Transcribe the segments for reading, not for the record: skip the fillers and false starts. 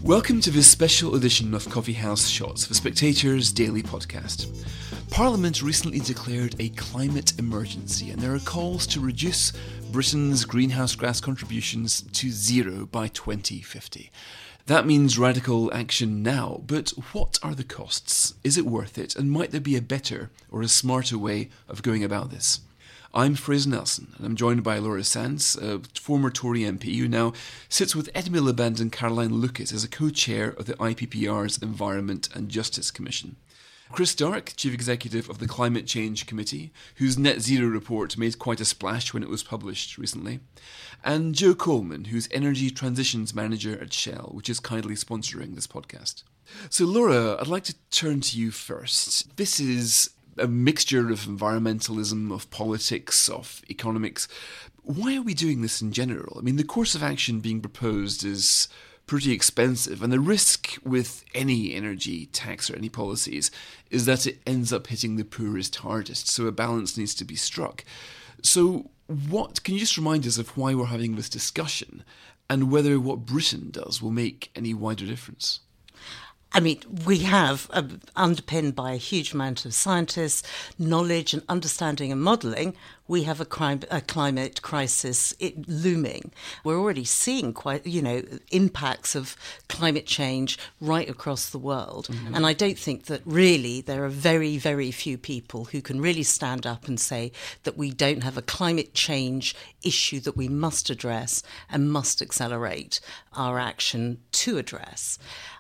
Welcome to this special edition of Coffee House Shots, the Spectator's daily podcast. Parliament recently declared a climate emergency, and there are calls to reduce Britain's greenhouse gas contributions to zero by 2050. That means radical action now, but what are the costs? Is it worth it, and might there be a better or a smarter way of going about this? I'm Fraser Nelson, and I'm joined by Laura Sands, a former Tory MP who now sits with Ed Miliband and Caroline Lucas as a co-chair of the IPPR's Environment and Justice Commission. Chris Dark, Chief Executive of the Climate Change Committee, whose net zero report made quite a splash when it was published recently. And Joe Coleman, who's Energy Transitions Manager at Shell, which is kindly sponsoring this podcast. So Laura, I'd like to turn to you first. This is a mixture of environmentalism, of politics, of economics. Why are we doing this in general? I mean, the course of action being proposed is pretty expensive, and the risk with any energy tax or any policies is that it ends up hitting the poorest hardest, so a balance needs to be struck. So can you just remind us of why we're having this discussion, and whether what Britain does will make any wider difference? I mean, we have, underpinned by a huge amount of scientists, knowledge and understanding and modelling, we have a climate crisis looming. We're already seeing impacts of climate change right across the world. Mm-hmm. And I don't think that really there are very, very few people who can really stand up and say that we don't have a climate change issue that we must address and must accelerate our action to address.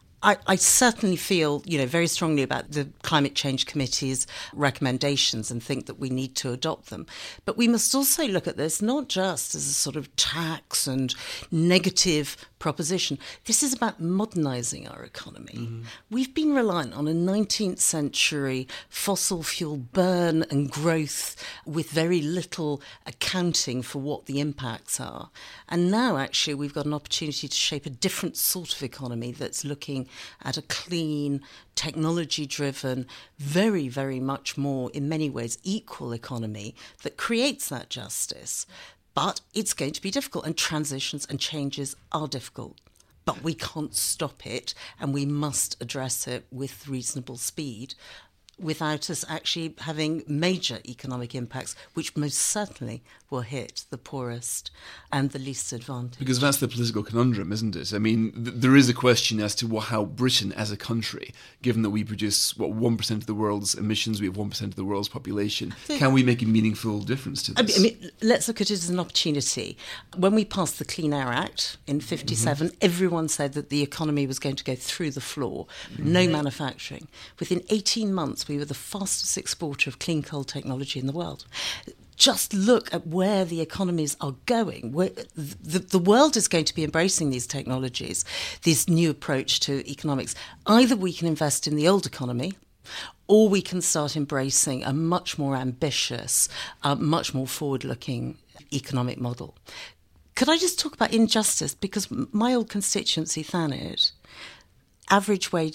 I certainly feel, very strongly about the Climate Change Committee's recommendations and think that we need to adopt them. But we must also look at this not just as a sort of tax and negative proposition. This is about modernising our economy. Mm-hmm. We've been reliant on a 19th century fossil fuel burn and growth with very little accounting for what the impacts are. And now, actually, we've got an opportunity to shape a different sort of economy that's looking at a clean, technology-driven, very, very much more, in many ways, equal economy that creates that justice. But it's going to be difficult, and transitions and changes are difficult. But we can't stop it, and we must address it with reasonable speed without us actually having major economic impacts, which most certainly will hit the poorest and the least advantaged. Because that's the political conundrum, isn't it? I mean, there is a question as to how Britain as a country, given that we produce, 1% of the world's emissions, we have 1% of the world's population, can we make a meaningful difference to this? I mean, let's look at it as an opportunity. When we passed the Clean Air Act in 1957, everyone said that the economy was going to go through the floor, no manufacturing. Within 18 months, we were the fastest exporter of clean coal technology in the world. Just look at where the economies are going. The world is going to be embracing these technologies, this new approach to economics. Either we can invest in the old economy, or we can start embracing a much more ambitious, much more forward-looking economic model. Could I just talk about injustice? Because my old constituency, Thanet, average wage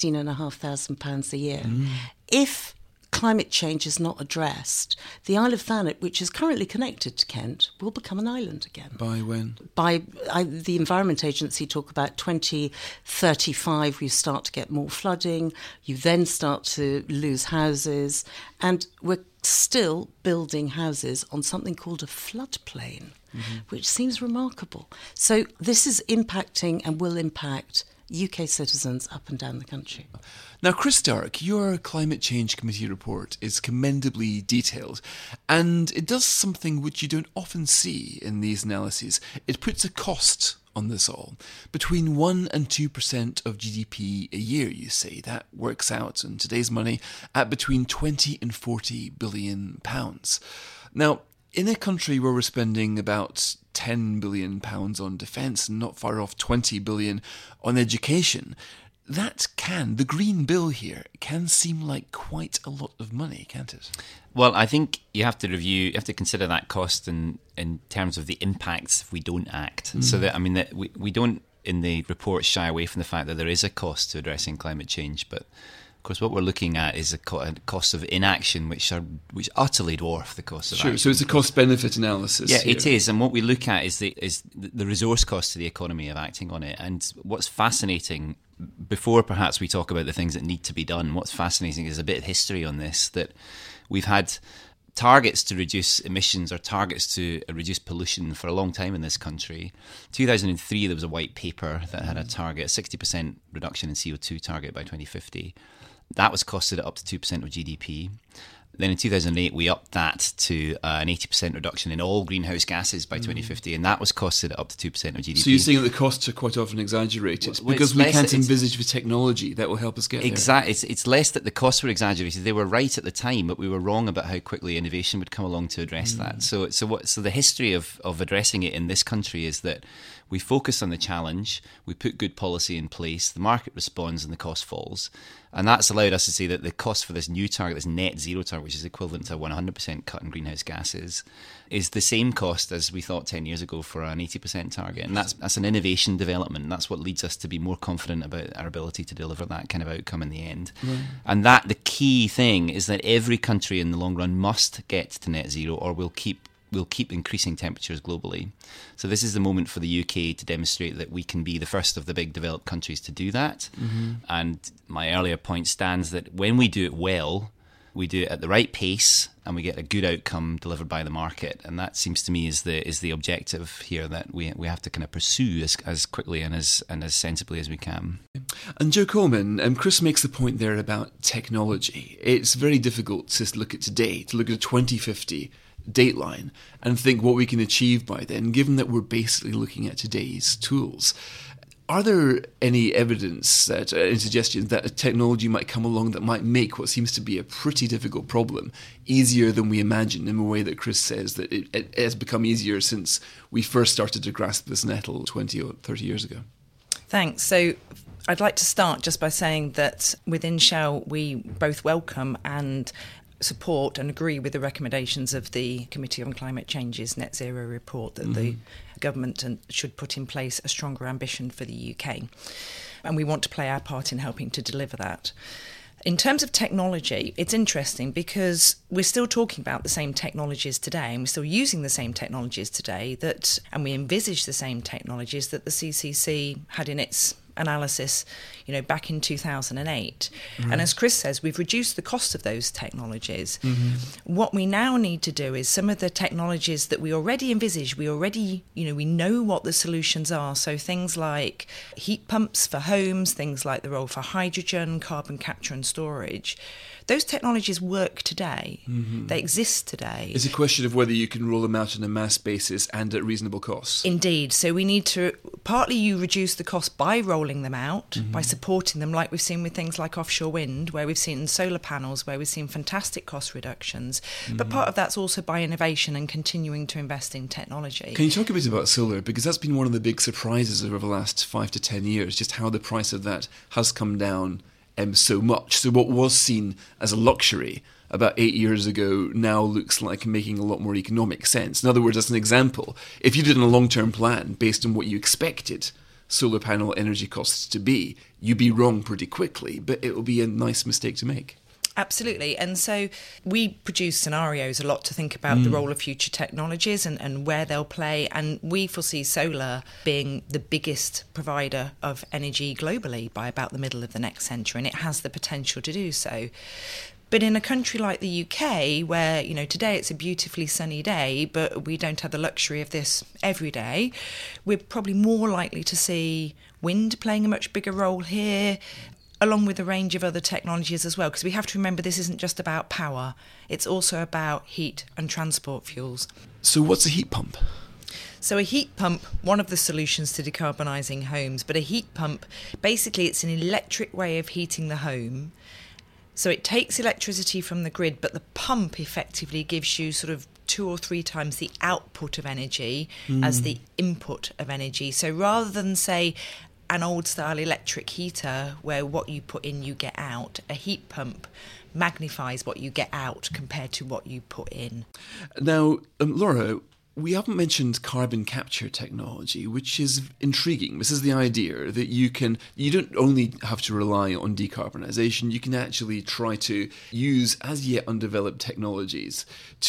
£16,500 a year. If climate change is not addressed, the Isle of Thanet, which is currently connected to Kent, will become an island again. By when? The Environment Agency talk about 2035, we start to get more flooding, you then start to lose houses, and we're still building houses on something called a floodplain, which seems remarkable. So this is impacting and will impact UK citizens up and down the country. Now, Chris Dark, your Climate Change Committee report is commendably detailed, and it does something which you don't often see in these analyses. It puts a cost on this all. Between 1% and 2% of GDP a year, you say. That works out, in today's money, at between 20 and 40 billion pounds. Now, in a country where we're spending about £10 billion on defence and not far off 20 billion on education, the Green Bill here can seem like quite a lot of money, can't it? Well, I think you have to consider that cost in terms of the impacts if we don't act. So that we don't in the report shy away from the fact that there is a cost to addressing climate change, but course, what we're looking at is a cost of inaction, which utterly dwarf the cost of action. So it's a cost-benefit analysis. Yeah, here. it is. And what we look at is the resource cost to the economy of acting on it. And what's fascinating, before perhaps we talk about the things that need to be done, what's fascinating is a bit of history on this, that we've had targets to reduce emissions or targets to reduce pollution for a long time in this country. 2003, there was a white paper that had a target, a 60% reduction in CO2 target by 2050. That was costed at up to 2% of GDP. Then in 2008, we upped that to an 80% reduction in all greenhouse gases by 2050, and that was costed at up to 2% of GDP. So you're saying that the costs are quite often exaggerated because we can't envisage the technology that will help us get there. Exactly. It's less that the costs were exaggerated. They were right at the time, but we were wrong about how quickly innovation would come along to address that. So the history of addressing it in this country is that we focus on the challenge, we put good policy in place, the market responds and the cost falls. And that's allowed us to say that the cost for this new target, this net zero target, which is equivalent to a 100% cut in greenhouse gases, is the same cost as we thought 10 years ago for an 80% target. And that's an innovation development. And that's what leads us to be more confident about our ability to deliver that kind of outcome in the end. Right. And the key thing is that every country in the long run must get to net zero, or we'll keep increasing temperatures globally. So this is the moment for the UK to demonstrate that we can be the first of the big developed countries to do that. Mm-hmm. And my earlier point stands that when we do it well, we do it at the right pace and we get a good outcome delivered by the market. And that seems to me is the objective here that we have to kind of pursue as quickly and as sensibly as we can. And Joe Coleman, Chris makes the point there about technology. It's very difficult to look at today, to look at a 2050 dateline and think what we can achieve by then, given that we're basically looking at today's tools. Are there any evidence that any suggestions that a technology might come along that might make what seems to be a pretty difficult problem easier than we imagine, in a way that Chris says that it has become easier since we first started to grasp this nettle 20 or 30 years ago? Thanks. So I'd like to start just by saying that within Shell we both welcome and support and agree with the recommendations of the Committee on Climate Change's Net Zero report that the government should put in place a stronger ambition for the UK. And we want to play our part in helping to deliver that. In terms of technology, it's interesting because we're still talking about the same technologies today, and we're still using the same technologies today and we envisage the same technologies that the CCC had in its analysis, back in 2008. Mm-hmm. And as Chris says, we've reduced the cost of those technologies. Mm-hmm. What we now need to do is some of the technologies that we already envisage, we know what the solutions are. So things like heat pumps for homes, things like the role for hydrogen, carbon capture and storage. Those technologies work today. Mm-hmm. They exist today. It's a question of whether you can roll them out on a mass basis and at reasonable costs. Indeed. So we need to, partly you reduce the cost by rolling them out, by supporting them, like we've seen with things like offshore wind, where we've seen solar panels, where we've seen fantastic cost reductions. But part of that's also by innovation and continuing to invest in technology. Can you talk a bit about solar? Because that's been one of the big surprises over the last 5 to 10 years, just how the price of that has come down so much. So what was seen as a luxury about 8 years ago now looks like making a lot more economic sense. In other words, as an example, if you did a long-term plan based on what you expected solar panel energy costs to be, you'd be wrong pretty quickly, but it will be a nice mistake to make. Absolutely. And so we produce scenarios a lot to think about the role of future technologies and where they'll play. And we foresee solar being the biggest provider of energy globally by about the middle of the next century. And it has the potential to do so. But in a country like the UK, where, today it's a beautifully sunny day, but we don't have the luxury of this every day, we're probably more likely to see wind playing a much bigger role here, along with a range of other technologies as well, because we have to remember this isn't just about power, it's also about heat and transport fuels. So what's a heat pump? So a heat pump, one of the solutions to decarbonising homes, but a heat pump, basically it's an electric way of heating the home. So it takes electricity from the grid, but the pump effectively gives you sort of 2 or 3 times the output of energy as the input of energy. So rather than, say, an old-style electric heater where what you put in you get out, a heat pump magnifies what you get out compared to what you put in. Now, Laura, we haven't mentioned carbon capture technology, which is intriguing. This is the idea that you don't only have to rely on decarbonisation, you can actually try to use as yet undeveloped technologies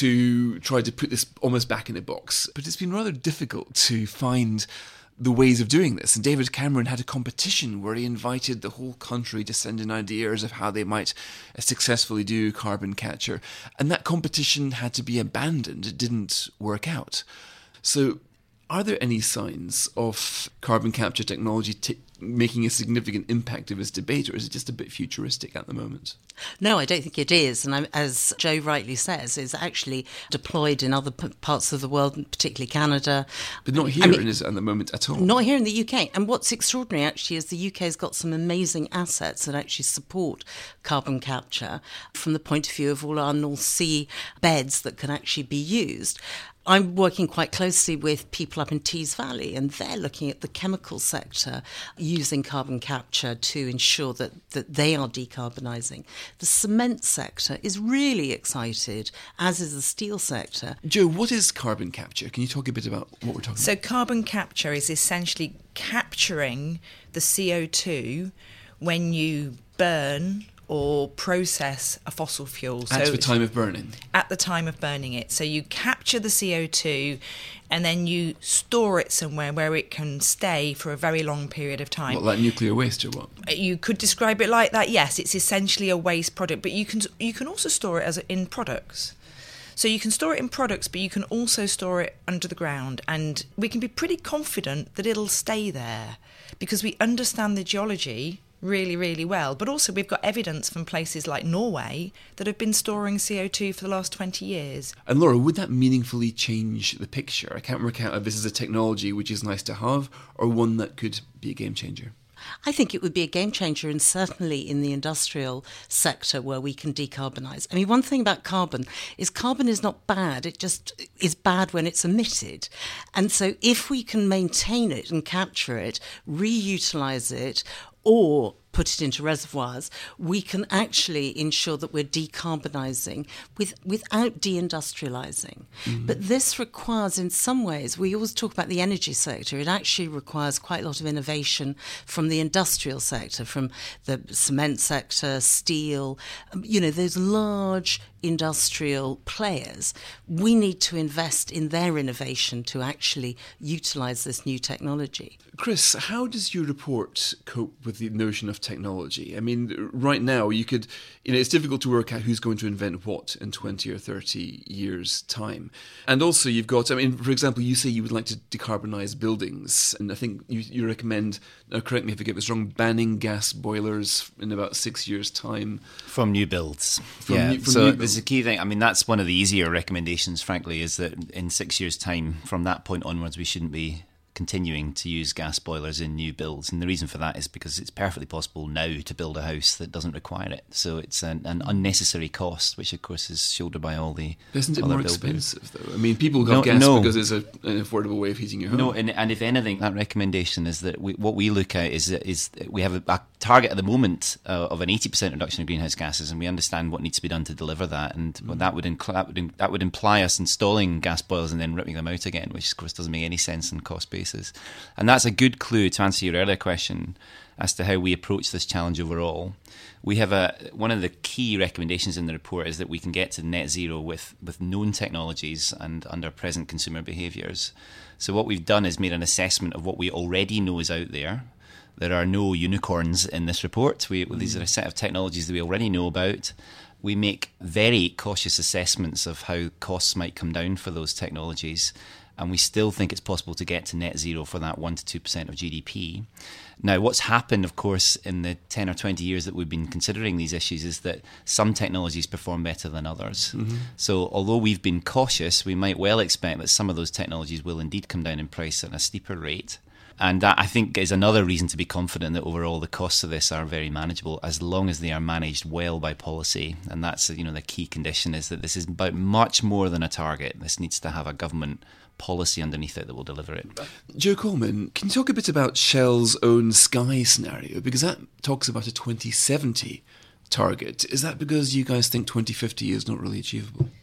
to try to put this almost back in a box. But it's been rather difficult to find the ways of doing this. And David Cameron had a competition where he invited the whole country to send in ideas of how they might successfully do carbon capture. And that competition had to be abandoned. It didn't work out. So are there any signs of carbon capture technology making a significant impact of this debate, or is it just a bit futuristic at the moment? No, I don't think it is. And as Joe rightly says, it's actually deployed in other parts of the world, particularly Canada. But not here at the moment at all. Not here in the UK. And what's extraordinary, actually, is the UK's got some amazing assets that actually support carbon capture from the point of view of all our North Sea beds that can actually be used. I'm working quite closely with people up in Tees Valley, and they're looking at the chemical sector using carbon capture to ensure that they are decarbonising. The cement sector is really excited, as is the steel sector. Joe, what is carbon capture? Can you talk a bit about what we're talking about? So carbon capture is essentially capturing the CO2 when you burn or process a fossil fuel. At the time of burning? At the time of burning it. So you capture the CO2 and then you store it somewhere where it can stay for a very long period of time. What, like nuclear waste or what? You could describe it like that, yes. It's essentially a waste product, but you can also store it in products. So you can store it in products, but you can also store it under the ground. And we can be pretty confident that it'll stay there because we understand the geology really, really well. But also we've got evidence from places like Norway that have been storing CO2 for the last 20 years. And Laura, would that meaningfully change the picture? I can't work out if this is a technology which is nice to have or one that could be a game changer. I think it would be a game changer, and certainly in the industrial sector where we can decarbonise. I mean, one thing about carbon is not bad. It just is bad when it's emitted. And so if we can maintain it and capture it, reutilise it, or put it into reservoirs, we can actually ensure that we're decarbonising without deindustrialising. Mm-hmm. But this requires, in some ways, we always talk about the energy sector, it actually requires quite a lot of innovation from the industrial sector, from the cement sector, steel, those large industrial players. We need to invest in their innovation to actually utilise this new technology. Chris, how does your report cope with the notion of technology? I mean, right now, it's difficult to work out who's going to invent what in 20 or 30 years' time. And also you've got, for example, you say you would like to decarbonise buildings. And I think you recommend, correct me if I get this wrong, banning gas boilers in about 6 years' time. From new builds. So there's a key thing. I mean, that's one of the easier recommendations, frankly, is that in 6 years' time, from that point onwards, we shouldn't be continuing to use gas boilers in new builds. And the reason for that is because it's perfectly possible now to build a house that doesn't require it. So it's an unnecessary cost, which of course is shouldered by all the Isn't it other more builders. Expensive though? I mean, people got gas because it's an affordable way of heating your home. No, and if anything, that recommendation is that what we look at is we have a target at the moment of an 80% reduction of greenhouse gases, and we understand what needs to be done to deliver that. And that would imply us installing gas boilers and then ripping them out again, which of course doesn't make any sense on cost basis. And that's a good clue to answer your earlier question as to how we approach this challenge overall. We have one of the key recommendations in the report is that we can get to net zero with known technologies and under present consumer behaviours. So what we've done is made an assessment of what we already know is out there. There are no unicorns in this report. These are a set of technologies that we already know about. We make very cautious assessments of how costs might come down for those technologies, and we still think it's possible to get to net zero for that 1 to 2% of GDP. Now, what's happened, of course, in the 10 or 20 years that we've been considering these issues is that some technologies perform better than others. Mm-hmm. So although we've been cautious, we might well expect that some of those technologies will indeed come down in price at a steeper rate. And that, I think, is another reason to be confident that overall the costs of this are very manageable as long as they are managed well by policy. And that's, the key condition is that this is about much more than a target. This needs to have a government policy underneath it that will deliver it. Joe Coleman, can you talk a bit about Shell's own Sky scenario? Because that talks about a 2070 target. Is that because you guys think 2050 is not really achievable?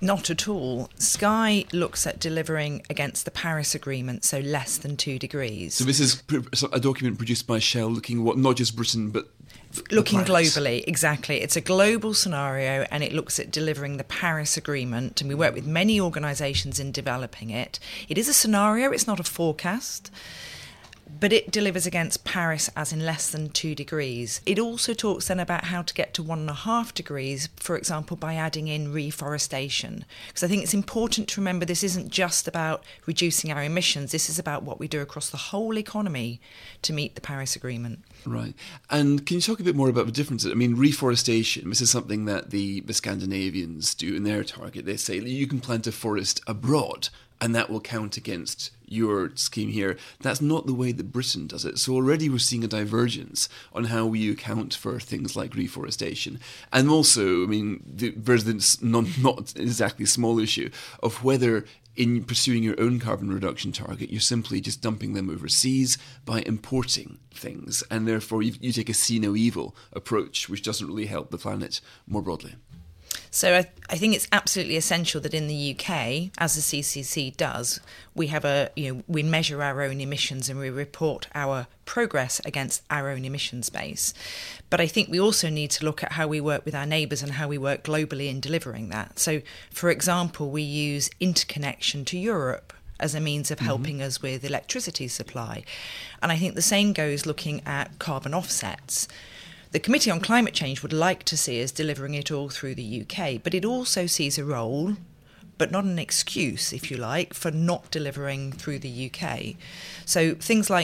Not at all. Sky looks at delivering against the Paris Agreement, so less than 2 degrees. So this is a document produced by Shell looking at what, not just Britain, but looking globally, exactly. It's a global scenario and it looks at delivering the Paris Agreement, and we work with many organisations in developing it. It is a scenario, it's not a forecast, but it delivers against Paris as in less than 2 degrees. It also talks then about how to get to 1.5 degrees, for example, by adding in reforestation. Because I think it's important to remember this isn't just about reducing our emissions, this is about what we do across the whole economy to meet the Paris Agreement. Right. And can you talk a bit more about the differences? I mean, reforestation, this is something that the Scandinavians do in their target. They say you can plant a forest abroad and that will count against your scheme here. That's not the way that Britain does it. So already we're seeing a divergence on how we account for things like reforestation. And also, I mean, there's this not exactly small issue of whether in pursuing your own carbon reduction target, you're simply just dumping them overseas by importing things. And therefore you take a see no evil approach, which doesn't really help the planet more broadly. So I think it's absolutely essential that in the UK, as the CCC does, we have we measure our own emissions and we report our progress against our own emissions base. But I think we also need to look at how we work with our neighbours and how we work globally in delivering that. So, for example, we use interconnection to Europe as a means of helping us with electricity supply. And I think the same goes looking at carbon offsets. The Committee on Climate Change would like to see us delivering it all through the UK, but it also sees a role, but not an excuse, if you like, for not delivering through the UK. So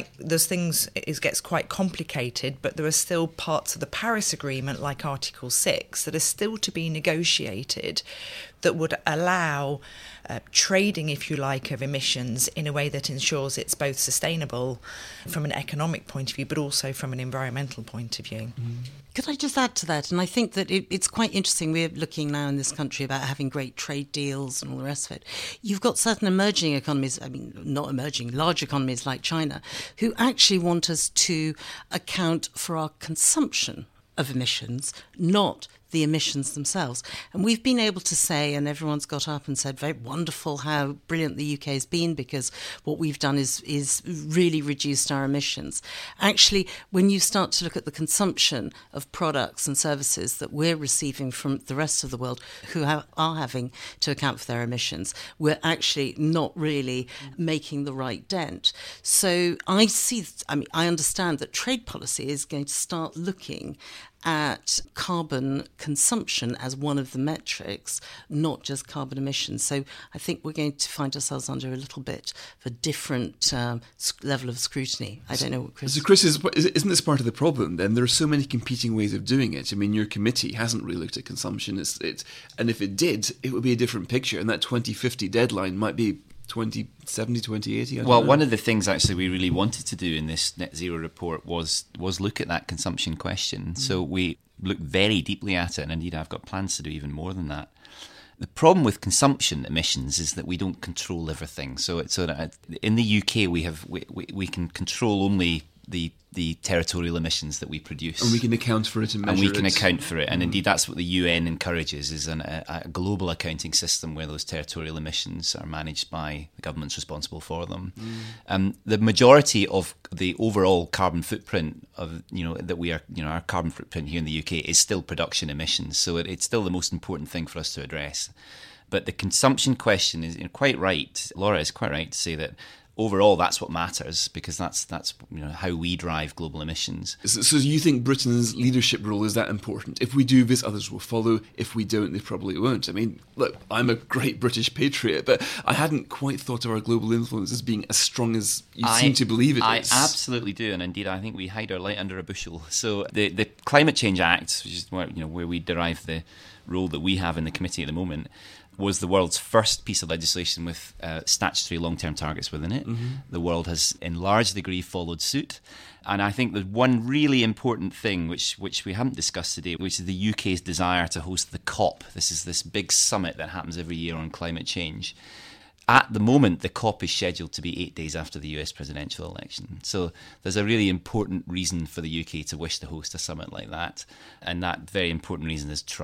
it gets quite complicated, but there are still parts of the Paris Agreement, like Article 6, that are still to be negotiated that would allow trading, if you like, of emissions in a way that ensures it's both sustainable from an economic point of view, but also from an environmental point of view. Could I just add to that? And I think that it's quite interesting. We're looking now in this country about having great trade deals and all the rest of it. You've got certain emerging economies, I mean, not emerging, large economies like China, who actually want us to account for our consumption of emissions, not the emissions themselves. And we've been able to say, and everyone's got up and said, very wonderful how brilliant the UK has been because what we've done is really reduced our emissions. Actually, when you start to look at the consumption of products and services that we're receiving from the rest of the world who are having to account for their emissions, we're actually not really making the right dent. So I understand that trade policy is going to start looking at carbon consumption as one of the metrics, not just carbon emissions. So I think we're going to find ourselves under a little bit of a different level of scrutiny. I don't know what Chris... So Chris, isn't this part of the problem then? There are so many competing ways of doing it. I mean, your committee hasn't really looked at consumption. And if it did, it would be a different picture. And that 2050 deadline might be 2070, 2080. Well, one of the things actually we really wanted to do in this net zero report was look at that consumption question. So we looked very deeply at it, and indeed I've got plans to do even more than that. The problem with consumption emissions is that we don't control everything. So in the UK we can control only the territorial emissions that we produce. And we can account for it and measure it. And we can account for it. And indeed, that's what the UN encourages, is a global accounting system where those territorial emissions are managed by the governments responsible for them. The majority of the overall carbon footprint of, that we are, our carbon footprint here in the UK is still production emissions. So it's still the most important thing for us to address. But the consumption question is quite right. Laura is quite right to say that overall, that's what matters, because that's how we drive global emissions. So you think Britain's leadership role is that important? If we do this, others will follow. If we don't, they probably won't. I mean, look, I'm a great British patriot, but I hadn't quite thought of our global influence as being as strong as you seem to believe it is. I absolutely do, and indeed, I think we hide our light under a bushel. So the Climate Change Act, which is where we derive the role that we have in the committee at the moment, was the world's first piece of legislation with statutory long-term targets within it. The world has, in large degree, followed suit. And I think there's one really important thing which we haven't discussed today, which is the UK's desire to host the COP. This is this big summit that happens every year on climate change. At the moment, the COP is scheduled to be 8 days after the US presidential election. So there's a really important reason for the UK to wish to host a summit like that. And that very important reason is Trump.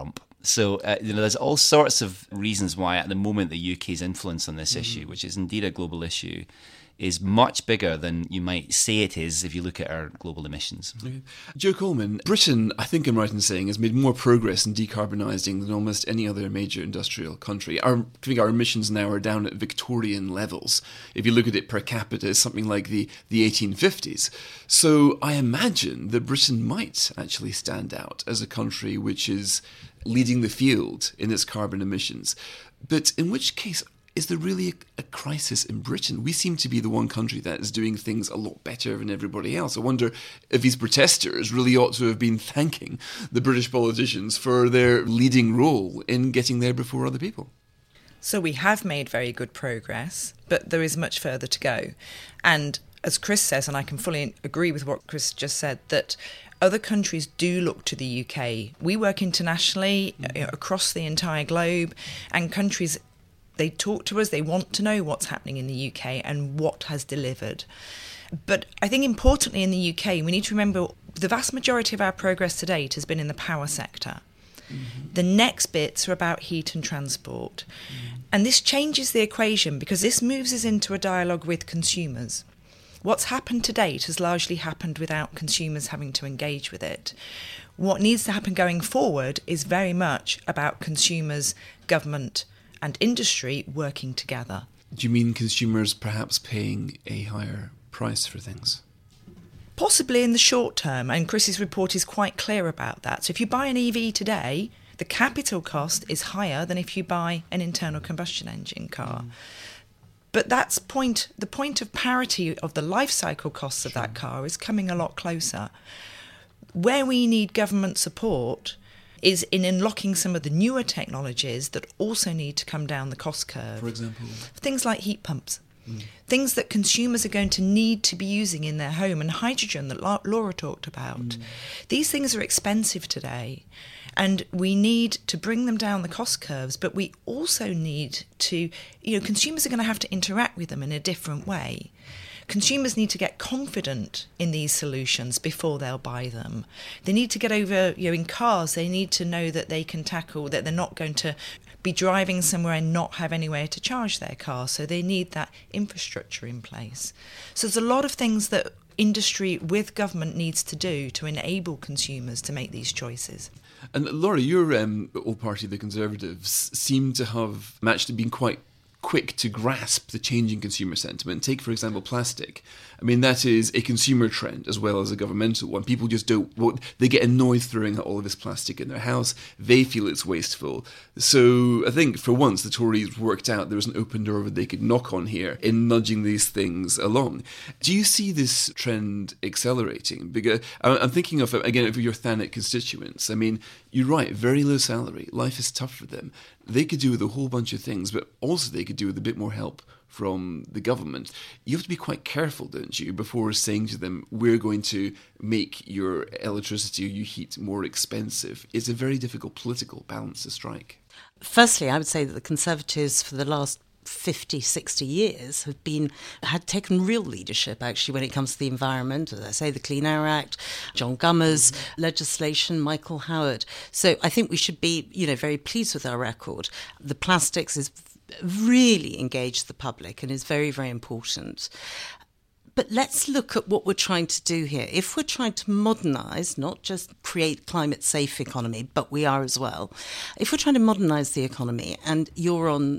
So, there's all sorts of reasons why at the moment the UK's influence on this issue, which is indeed a global issue, is much bigger than you might say it is if you look at our global emissions. Okay. Joe Coleman, Britain, I think I'm right in saying, has made more progress in decarbonising than almost any other major industrial country. I think our emissions now are down at Victorian levels. If you look at it per capita, it's something like the 1850s. So I imagine that Britain might actually stand out as a country which is leading the field in its carbon emissions. But in which case, is there really a crisis in Britain? We seem to be the one country that is doing things a lot better than everybody else. I wonder if these protesters really ought to have been thanking the British politicians for their leading role in getting there before other people. So we have made very good progress, but there is much further to go. And as Chris says, and I can fully agree with what Chris just said, that other countries do look to the UK. We work internationally across the entire globe, and countries, they talk to us, they want to know what's happening in the UK and what has delivered. But I think importantly in the UK, we need to remember the vast majority of our progress to date has been in the power sector. The next bits are about heat and transport. And this changes the equation because this moves us into a dialogue with consumers. What's happened to date has largely happened without consumers having to engage with it. What needs to happen going forward is very much about consumers, government and industry working together. Do you mean consumers perhaps paying a higher price for things? Possibly in the short term, and Chris's report is quite clear about that. So if you buy an EV today, the capital cost is higher than if you buy an internal combustion engine car. But that's the point of parity of the life cycle costs of that car is coming a lot closer. Where we need government support is in unlocking some of the newer technologies that also need to come down the cost curve. For example? Things like heat pumps. Things that consumers are going to need to be using in their home, and hydrogen that Laura talked about. These things are expensive today, and we need to bring them down the cost curves, but we also need to, consumers are going to have to interact with them in a different way. Consumers need to get confident in these solutions before they'll buy them. They need to get over, in cars, they need to know that they can tackle, that they're not going to be driving somewhere and not have anywhere to charge their car. So they need that infrastructure in place. So there's a lot of things that industry with government needs to do to enable consumers to make these choices. And Laura, your old party, the Conservatives, seem to have actually been quite quick to grasp the changing consumer sentiment. Take, for example, plastic. I mean, that is a consumer trend as well as a governmental one. People just they get annoyed throwing out all of this plastic in their house. They feel it's wasteful. So I think for once the Tories worked out there was an open door that they could knock on here in nudging these things along. Do you see this trend accelerating? Because I'm thinking of, again, of your Thanet constituents. I mean, you're right, very low salary. Life is tough for them. They could do with a whole bunch of things, but also they could do with a bit more help from the government. You have to be quite careful, don't you, before saying to them, we're going to make your electricity or your heat more expensive. It's a very difficult political balance to strike. Firstly, I would say that the Conservatives for the last 50, 60 years had taken real leadership, actually, when it comes to the environment. As I say, the Clean Air Act, John Gummer's legislation, Michael Howard. So I think we should be, very pleased with our record. The plastics is really engaged the public and is very, very important. But let's look at what we're trying to do here. If we're trying to modernise, not just create climate-safe economy, but we are as well. If we're trying to modernise the economy and you're on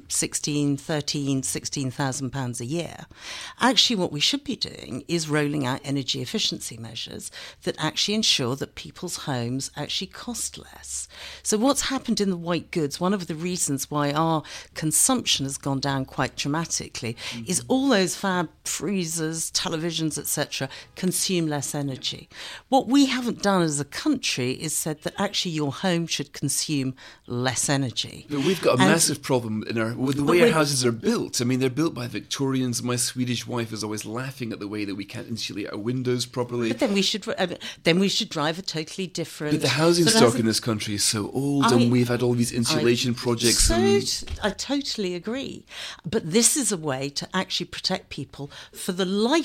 £16,000 a year, actually what we should be doing is rolling out energy efficiency measures that actually ensure that people's homes actually cost less. So what's happened in the white goods, one of the reasons why our consumption has gone down quite dramatically, is all those fab freezers, televisions, etc., consume less energy. What we haven't done as a country is said that actually your home should consume less energy. But we've got a massive problem with the way our houses are built. I mean, they're built by Victorians. My Swedish wife is always laughing at the way that we can't insulate our windows properly. But then we should drive a totally different... But the housing stock in this country is so old, and we've had all these insulation projects. I totally agree. But this is a way to actually protect people for the life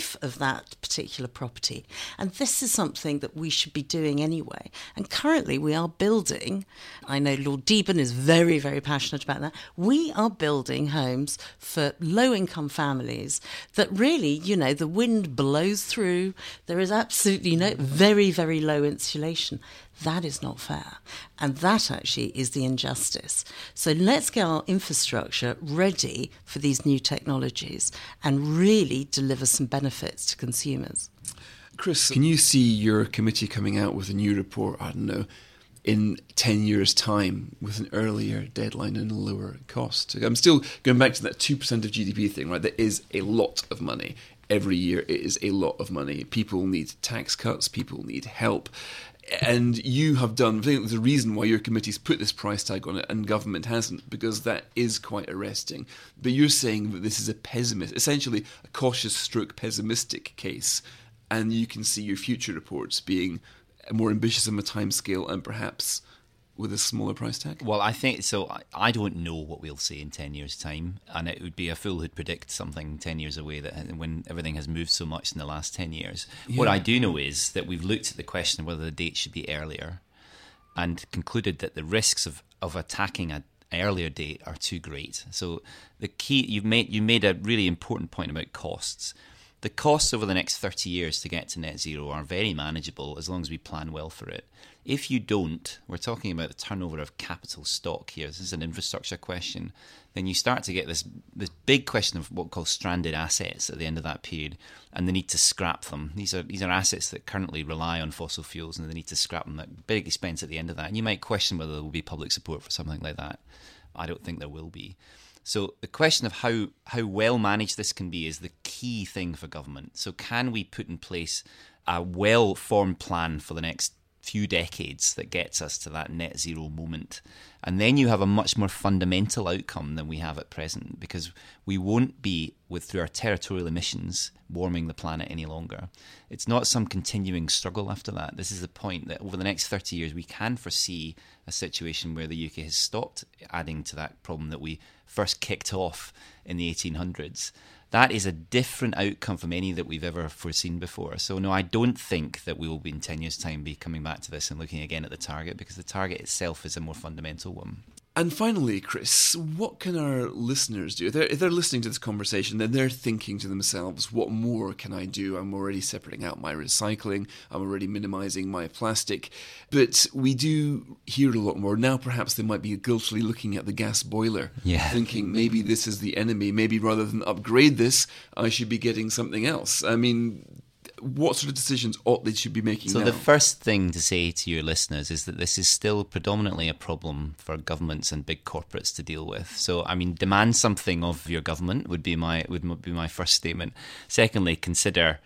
life of that particular property. And this is something that we should be doing anyway. And currently we are building, I know Lord Deben is very, very passionate about that, we are building homes for low-income families that really, you know, the wind blows through, there is absolutely no, very, very low insulation. That is not fair. And that actually is the injustice. So let's get our infrastructure ready for these new technologies and really deliver some benefits to consumers. Chris, can you see your committee coming out with a new report, I don't know, in 10 years' time with an earlier deadline and a lower cost? I'm still going back to that 2% of GDP thing, right? That is a lot of money. Every year it is a lot of money. People need tax cuts, people need help. And you have done, I think there's a reason why your committee's put this price tag on it and government hasn't, because that is quite arresting. But you're saying that this is essentially a cautious stroke pessimistic case, and you can see your future reports being more ambitious on a timescale and perhaps with a smaller price tag? Well, I think so. I don't know what we'll see in 10 years' time, and it would be a fool who'd predict something 10 years away that when everything has moved so much in the last 10 years. Yeah. What I do know is that we've looked at the question of whether the date should be earlier and concluded that the risks of attacking an earlier date are too great. So the key, you made a really important point about costs. The costs over the next 30 years to get to net zero are very manageable as long as we plan well for it. If you don't, we're talking about the turnover of capital stock here, this is an infrastructure question, then you start to get this big question of what we call stranded assets at the end of that period, and the need to scrap them. These are assets that currently rely on fossil fuels, and they need to scrap them at big expense at the end of that. And you might question whether there will be public support for something like that. I don't think there will be. So the question of how well managed this can be is the key thing for government. So can we put in place a well-formed plan for the next few decades that gets us to that net zero moment? And then you have a much more fundamental outcome than we have at present, because we won't be, through our territorial emissions, warming the planet any longer. It's not some continuing struggle after that. This is the point that over the next 30 years we can foresee a situation where the UK has stopped adding to that problem that we first kicked off in the 1800s. That is a different outcome from any that we've ever foreseen before. So no, I don't think that we will be in 10 years' time be coming back to this and looking again at the target, because the target itself is a more fundamental one. And finally, Chris, what can our listeners do? If they're listening to this conversation, then they're thinking to themselves, what more can I do? I'm already separating out my recycling. I'm already minimising my plastic. But we do hear a lot more. Now perhaps they might be guiltily looking at the gas boiler, thinking maybe this is the enemy. Maybe rather than upgrade this, I should be getting something else. I mean, what sort of decisions ought they should be making now? So the first thing to say to your listeners is that this is still predominantly a problem for governments and big corporates to deal with. So, I mean, demand something of your government would be my first statement. Secondly, consider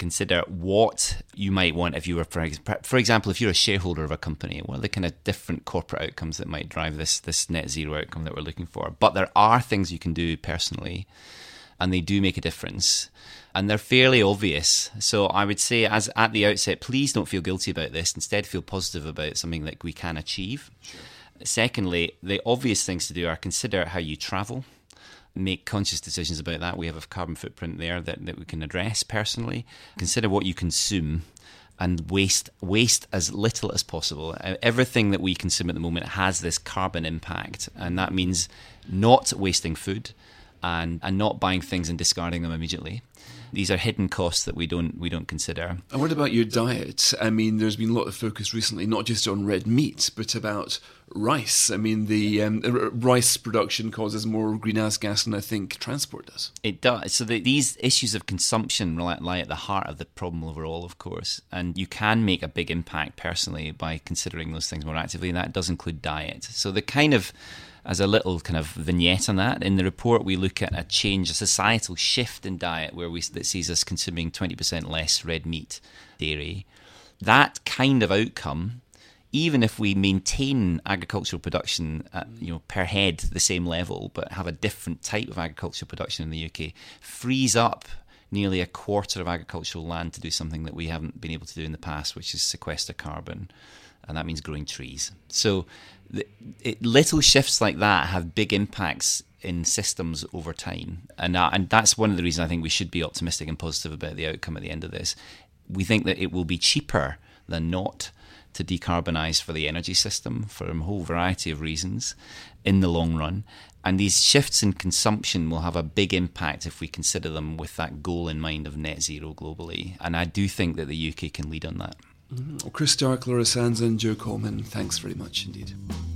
what you might want if you were, for example, if you're a shareholder of a company. What are the kind of different corporate outcomes that might drive this net zero outcome that we're looking for? But there are things you can do personally, and they do make a difference. And they're fairly obvious. So I would say, as at the outset, please don't feel guilty about this. Instead, feel positive about something that we can achieve. Sure. Secondly, the obvious things to do are consider how you travel. Make conscious decisions about that. We have a carbon footprint there that we can address personally. Consider what you consume and waste as little as possible. Everything that we consume at the moment has this carbon impact, and that means not wasting food and not buying things and discarding them immediately. These are hidden costs that we don't consider. And what about your diet? I mean, there's been a lot of focus recently, not just on red meat, but about rice. I mean, the rice production causes more greenhouse gas than I think transport does. It does. So these issues of consumption lie at the heart of the problem overall, of course. And you can make a big impact personally by considering those things more actively, and that does include diet. So as a little kind of vignette on that, in the report we look at a societal shift in diet that sees us consuming 20% less red meat, dairy. That kind of outcome, even if we maintain agricultural production at, per head the same level, but have a different type of agricultural production in the UK, frees up nearly a quarter of agricultural land to do something that we haven't been able to do in the past, which is sequester carbon. And that means growing trees. So little shifts like that have big impacts in systems over time. And that's one of the reasons I think we should be optimistic and positive about the outcome at the end of this. We think that it will be cheaper than not to decarbonise for the energy system for a whole variety of reasons in the long run. And these shifts in consumption will have a big impact if we consider them with that goal in mind of net zero globally. And I do think that the UK can lead on that. Well, Chris Stark, Laura Sands and Joe Coleman, thanks very much indeed.